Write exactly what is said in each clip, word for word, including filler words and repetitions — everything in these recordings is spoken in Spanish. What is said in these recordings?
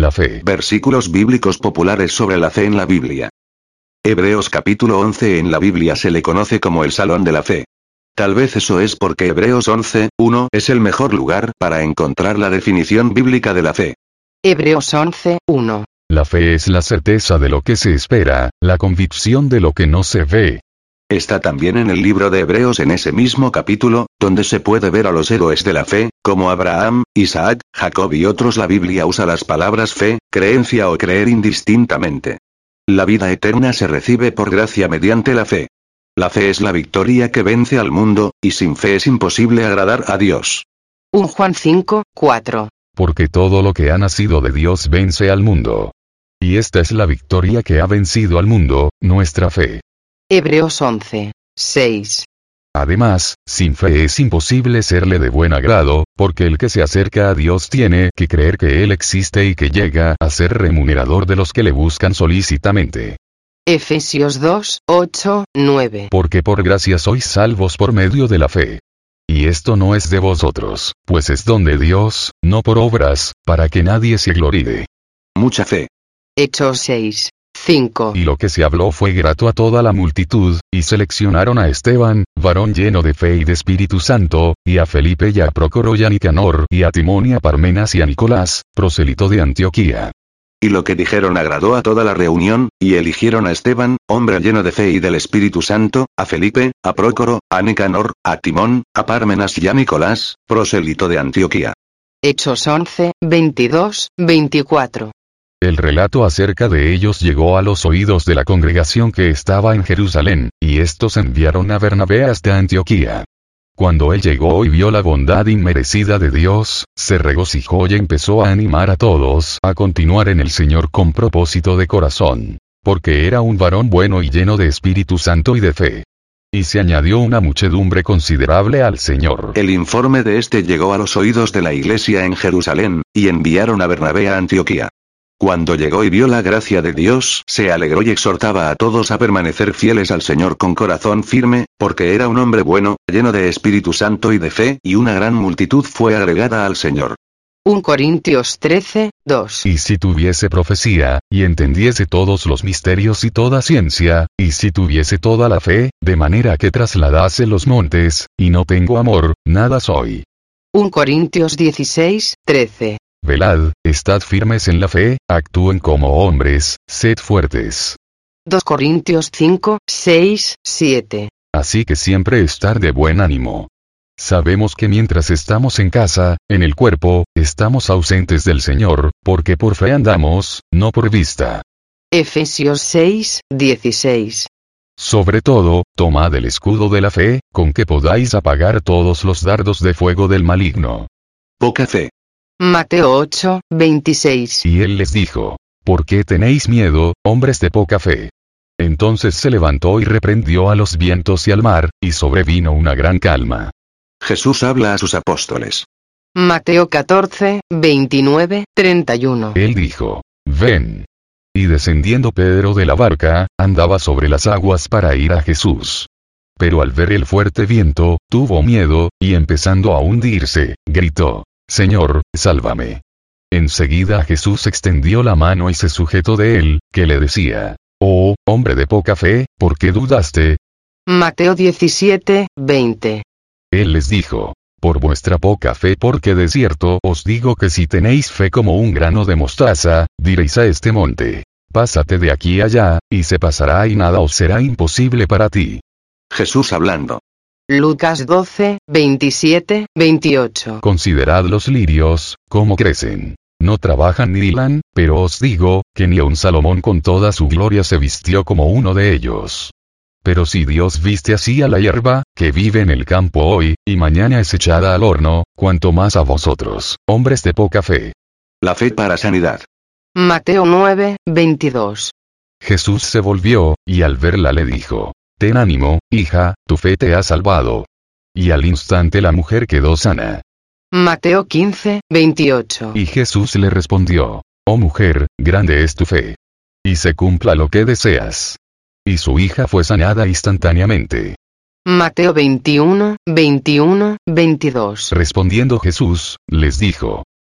La fe. Versículos bíblicos populares sobre la fe en la Biblia. Hebreos capítulo once en la Biblia se le conoce como el Salón de la Fe. Tal vez eso es porque Hebreos once, uno es el mejor lugar para encontrar la definición bíblica de la fe. Hebreos once, uno. La fe es la certeza de lo que se espera, la convicción de lo que no se ve. Está también en el libro de Hebreos en ese mismo capítulo, donde se puede ver a los héroes de la fe, como Abraham, Isaac, Jacob y otros. La Biblia usa las palabras fe, creencia o creer indistintamente. La vida eterna se recibe por gracia mediante la fe. La fe es la victoria que vence al mundo, y sin fe es imposible agradar a Dios. primera Juan cinco, cuatro. Porque todo lo que ha nacido de Dios vence al mundo. Y esta es la victoria que ha vencido al mundo, nuestra fe. Hebreos once, seis. Además, sin fe es imposible serle de buen agrado, porque el que se acerca a Dios tiene que creer que Él existe y que llega a ser remunerador de los que le buscan solícitamente. Efesios dos, ocho, nueve. Porque por gracia sois salvos por medio de la fe. Y esto no es de vosotros, pues es don de Dios, no por obras, para que nadie se gloríe. Mucha fe. Hechos seis, cinco. Y lo que se habló fue grato a toda la multitud, y seleccionaron a Esteban, varón lleno de fe y de Espíritu Santo, y a Felipe y a Prócoro y a Nicanor, y a Timón y a Parmenas y a Nicolás, prosélito de Antioquía. Y lo que dijeron agradó a toda la reunión, y eligieron a Esteban, hombre lleno de fe y del Espíritu Santo, a Felipe, a Prócoro, a Nicanor, a Timón, a Parmenas y a Nicolás, prosélito de Antioquía. Hechos once, veintidós, veinticuatro. El relato acerca de ellos llegó a los oídos de la congregación que estaba en Jerusalén, y estos enviaron a Bernabé hasta Antioquía. Cuando él llegó y vio la bondad inmerecida de Dios, se regocijó y empezó a animar a todos a continuar en el Señor con propósito de corazón, porque era un varón bueno y lleno de Espíritu Santo y de fe. Y se añadió una muchedumbre considerable al Señor. El informe de este llegó a los oídos de la iglesia en Jerusalén, y enviaron a Bernabé a Antioquía. Cuando llegó y vio la gracia de Dios, se alegró y exhortaba a todos a permanecer fieles al Señor con corazón firme, porque era un hombre bueno, lleno de Espíritu Santo y de fe, y una gran multitud fue agregada al Señor. primera Corintios trece, dos. Y si tuviese profecía, y entendiese todos los misterios y toda ciencia, y si tuviese toda la fe, de manera que trasladase los montes, y no tengo amor, nada soy. primera Corintios dieciséis, trece. Velad, estad firmes en la fe, actúen como hombres, sed fuertes. dos Corintios cinco, seis, siete. Así que siempre estar de buen ánimo. Sabemos que mientras estamos en casa, en el cuerpo, estamos ausentes del Señor, porque por fe andamos, no por vista. Efesios seis, dieciséis. Sobre todo, tomad el escudo de la fe, con que podáis apagar todos los dardos de fuego del maligno. Poca fe. Mateo ocho, veintiséis. Y él les dijo: ¿por qué tenéis miedo, hombres de poca fe? Entonces se levantó y reprendió a los vientos y al mar, y sobrevino una gran calma. Jesús habla a sus apóstoles. Mateo catorce, veintinueve, treinta y uno. Él dijo: ven. Y descendiendo Pedro de la barca, andaba sobre las aguas para ir a Jesús. Pero al ver el fuerte viento, tuvo miedo, y empezando a hundirse, gritó: Señor, sálvame. Enseguida Jesús extendió la mano y se sujetó de él, que le decía: oh, hombre de poca fe, ¿por qué dudaste? Mateo diecisiete, veinte. Él les dijo: por vuestra poca fe, porque de cierto os digo que si tenéis fe como un grano de mostaza, diréis a este monte: pásate de aquí allá, y se pasará y nada os será imposible para ti. Jesús hablando. Lucas doce, veintisiete, veintiocho. Considerad los lirios, cómo crecen. No trabajan ni hilan, pero os digo, que ni aun Salomón con toda su gloria se vistió como uno de ellos. Pero si Dios viste así a la hierba, que vive en el campo hoy, y mañana es echada al horno, cuanto más a vosotros, hombres de poca fe. La fe para sanidad. Mateo nueve, veintidós. Jesús se volvió, y al verla le dijo: ten ánimo, hija, tu fe te ha salvado. Y al instante la mujer quedó sana. Mateo quince, veintiocho. Y Jesús le respondió: oh mujer, grande es tu fe. Y se cumpla lo que deseas. Y su hija fue sanada instantáneamente. Mateo veintiuno, veintiuno, veintidós. Respondiendo Jesús, les dijo: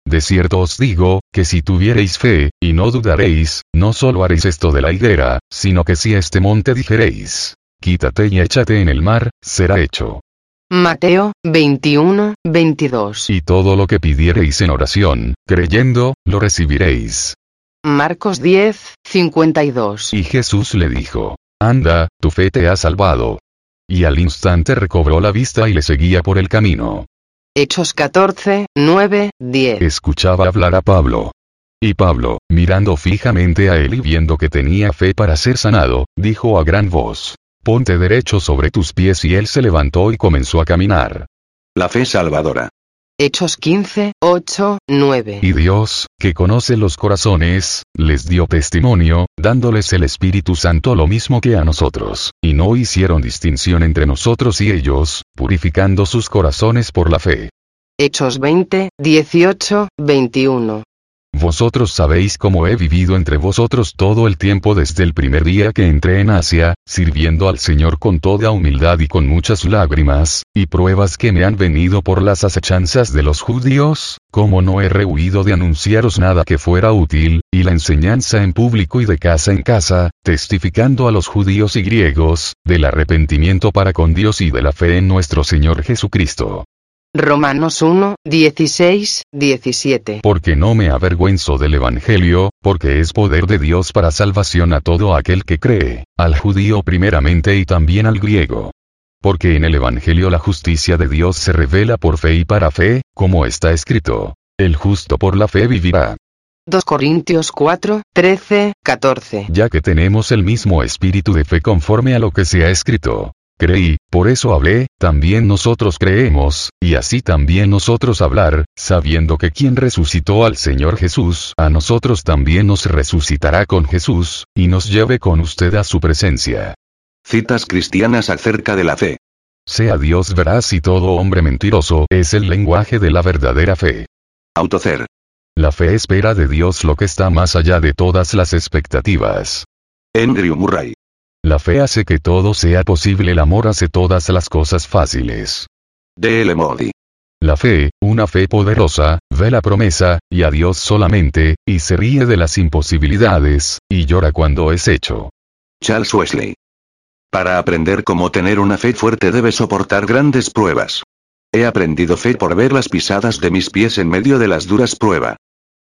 De cierto os digo, que si tuviereis fe, y no dudaréis, no solo haréis esto de la higuera, sino que si a este monte dijereis, quítate y échate en el mar, será hecho. Mateo veintiuno, veintidós. Y todo lo que pidiereis en oración, creyendo, lo recibiréis. Marcos diez, cincuenta y dos. Y Jesús le dijo, anda, tu fe te ha salvado. Y al instante recobró la vista y le seguía por el camino. Hechos catorce, nueve, diez. Escuchaba hablar a Pablo. Y Pablo, mirando fijamente a él y viendo que tenía fe para ser sanado, dijo a gran voz, ponte derecho sobre tus pies, y él se levantó y comenzó a caminar. La fe salvadora. Hechos quince, ocho, nueve. Y Dios, que conoce los corazones, les dio testimonio, dándoles el Espíritu Santo lo mismo que a nosotros, y no hicieron distinción entre nosotros y ellos, purificando sus corazones por la fe. Hechos veinte, dieciocho, veintiuno. Vosotros sabéis cómo he vivido entre vosotros todo el tiempo desde el primer día que entré en Asia, sirviendo al Señor con toda humildad y con muchas lágrimas, y pruebas que me han venido por las asechanzas de los judíos, como no he rehuido de anunciaros nada que fuera útil, y la enseñanza en público y de casa en casa, testificando a los judíos y griegos, del arrepentimiento para con Dios y de la fe en nuestro Señor Jesucristo. Romanos uno, dieciséis, diecisiete. Porque no me avergüenzo del Evangelio, porque es poder de Dios para salvación a todo aquel que cree, al judío primeramente y también al griego. Porque en el Evangelio la justicia de Dios se revela por fe y para fe, como está escrito, el justo por la fe vivirá. dos Corintios cuatro, trece, catorce. Ya que tenemos el mismo espíritu de fe conforme a lo que se ha escrito. Creí, por eso hablé, también nosotros creemos, y así también nosotros hablar, sabiendo que quien resucitó al Señor Jesús, a nosotros también nos resucitará con Jesús, y nos lleve con usted a su presencia. Citas cristianas acerca de la fe. Sea Dios veraz y todo hombre mentiroso, es el lenguaje de la verdadera fe. Autocer. La fe espera de Dios lo que está más allá de todas las expectativas. Andrew Murray. La fe hace que todo sea posible, el amor hace todas las cosas fáciles. D L Moody. La fe, una fe poderosa, ve la promesa, y a Dios solamente, y se ríe de las imposibilidades, y llora cuando es hecho. Charles Wesley. Para aprender cómo tener una fe fuerte debes soportar grandes pruebas. He aprendido fe por ver las pisadas de mis pies en medio de las duras pruebas.